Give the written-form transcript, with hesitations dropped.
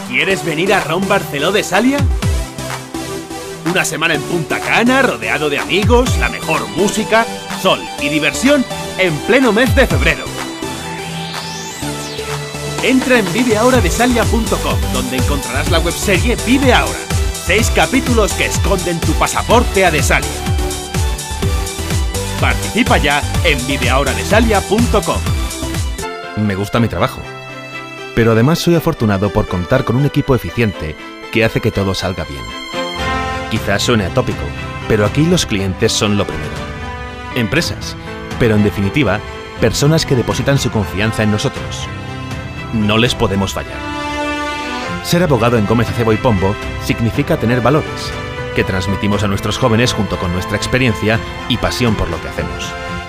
¿Quieres venir a Ron Barceló de Salia? Una semana en Punta Cana, rodeado de amigos, la mejor música, sol y diversión en pleno mes de febrero. Entra en viveahoradesalia.com, donde encontrarás la webserie Vive Ahora. 6 capítulos que esconden tu pasaporte a Desalia. Participa ya en viveahoradesalia.com. Me gusta mi trabajo, pero además soy afortunado por contar con un equipo eficiente que hace que todo salga bien. Quizás suene atópico, pero aquí los clientes son lo primero. Empresas, pero en definitiva, personas que depositan su confianza en nosotros. No les podemos fallar. Ser abogado en Gómez Acebo y Pombo significa tener valores, que transmitimos a nuestros jóvenes junto con nuestra experiencia y pasión por lo que hacemos.